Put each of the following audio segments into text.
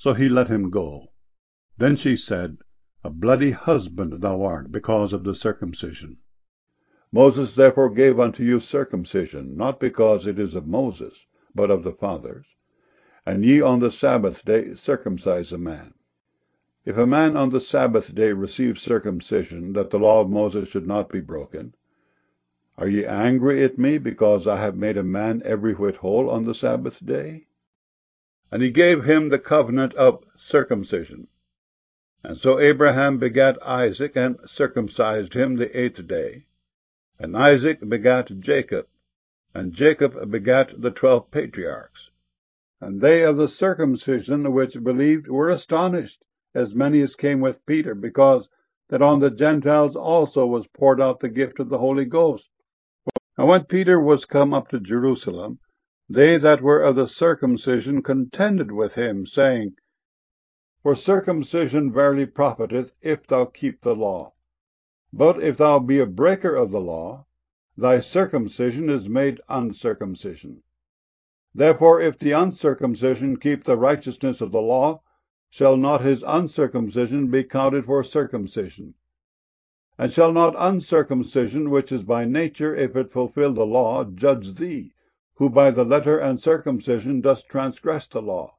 So he let him go. Then she said, A bloody husband thou art, because of the circumcision. Moses therefore gave unto you circumcision, not because it is of Moses, but of the fathers. And ye on the Sabbath day circumcise a man. If a man on the Sabbath day receive circumcision, that the law of Moses should not be broken, are ye angry at me, because I have made a man every whit whole on the Sabbath day? And he gave him the covenant of circumcision. And so Abraham begat Isaac, and circumcised him the 8th day. And Isaac begat Jacob, and Jacob begat the 12 patriarchs. And they of the circumcision which believed were astonished, as many as came with Peter, because that on the Gentiles also was poured out the gift of the Holy Ghost. And when Peter was come up to Jerusalem, they that were of the circumcision contended with him, saying, For circumcision verily profiteth, if thou keep the law. But if thou be a breaker of the law, thy circumcision is made uncircumcision. Therefore, if the uncircumcision keep the righteousness of the law, shall not his uncircumcision be counted for circumcision? And shall not uncircumcision, which is by nature, if it fulfill the law, judge thee, who by the letter and circumcision dost transgress the law?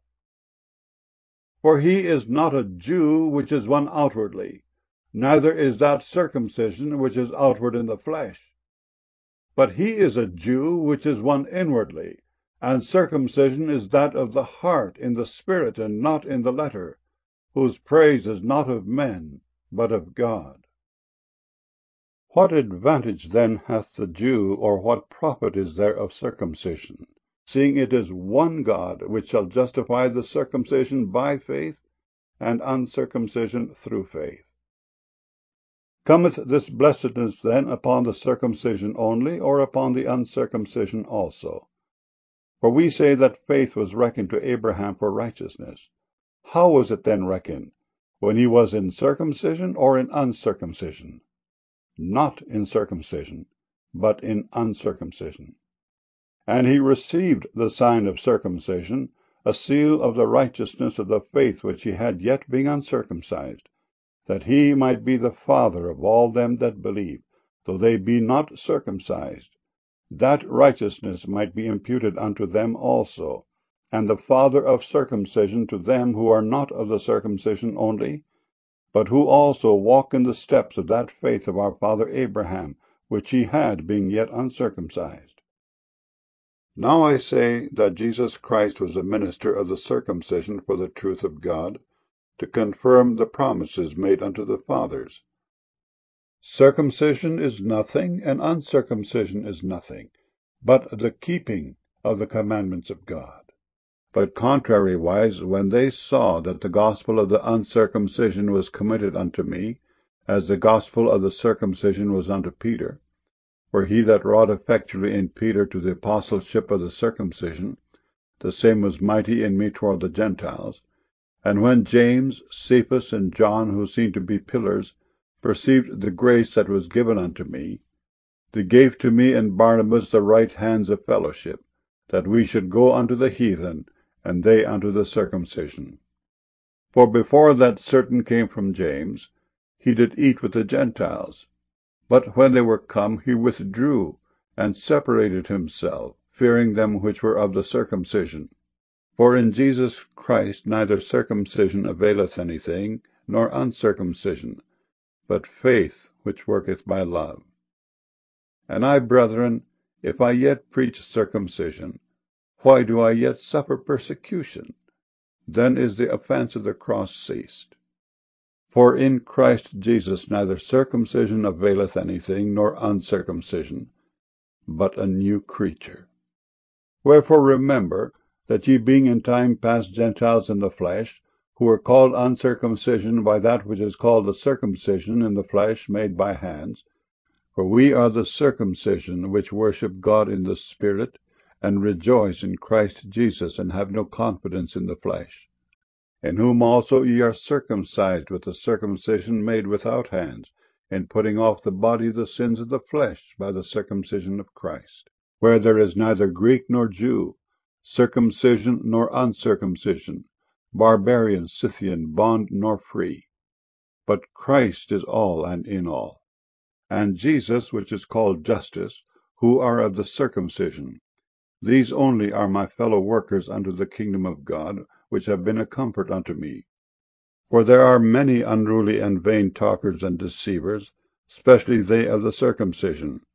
For he is not a Jew which is one outwardly, neither is that circumcision which is outward in the flesh. But he is a Jew which is one inwardly, and circumcision is that of the heart, in the spirit, and not in the letter, whose praise is not of men, but of God. What advantage then hath the Jew, or what profit is there of circumcision, seeing it is one God which shall justify the circumcision by faith, and uncircumcision through faith? Cometh this blessedness then upon the circumcision only, or upon the uncircumcision also? For we say that faith was reckoned to Abraham for righteousness. How was it then reckoned? When he was in circumcision or in uncircumcision? Not in circumcision, but in uncircumcision. And he received the sign of circumcision, a seal of the righteousness of the faith which he had yet being uncircumcised, that he might be the father of all them that believe, though they be not circumcised, that righteousness might be imputed unto them also, and the father of circumcision to them who are not of the circumcision only, but who also walk in the steps of that faith of our father Abraham, which he had, being yet uncircumcised. Now I say that Jesus Christ was a minister of the circumcision for the truth of God, to confirm the promises made unto the fathers. Circumcision is nothing, and uncircumcision is nothing, but the keeping of the commandments of God. But contrariwise, when they saw that the gospel of the uncircumcision was committed unto me, as the gospel of the circumcision was unto Peter, for he that wrought effectually in Peter to the apostleship of the circumcision, the same was mighty in me toward the Gentiles. And when James, Cephas, and John, who seemed to be pillars, perceived the grace that was given unto me, they gave to me and Barnabas the right hands of fellowship, that we should go unto the heathen, and they unto the circumcision. For before that certain came from James, he did eat with the Gentiles. But when they were come, he withdrew, and separated himself, fearing them which were of the circumcision. For in Jesus Christ neither circumcision availeth anything, nor uncircumcision, but faith which worketh by love. And I, brethren, if I yet preach circumcision, why do I yet suffer persecution? Then is the offense of the cross ceased. For in Christ Jesus neither circumcision availeth anything, nor uncircumcision, but a new creature. Wherefore remember that ye being in time past Gentiles in the flesh, who were called uncircumcision by that which is called the circumcision in the flesh made by hands, for we are the circumcision which worship God in the Spirit, and rejoice in Christ Jesus, and have no confidence in the flesh, in whom also ye are circumcised with the circumcision made without hands, in putting off the body the sins of the flesh by the circumcision of Christ, where there is neither Greek nor Jew, circumcision nor uncircumcision, barbarian, Scythian, bond nor free, but Christ is all and in all. And Jesus, which is called Justus, who are of the circumcision, these only are my fellow workers unto the kingdom of God, which have been a comfort unto me. For there are many unruly and vain talkers and deceivers, especially they of the circumcision,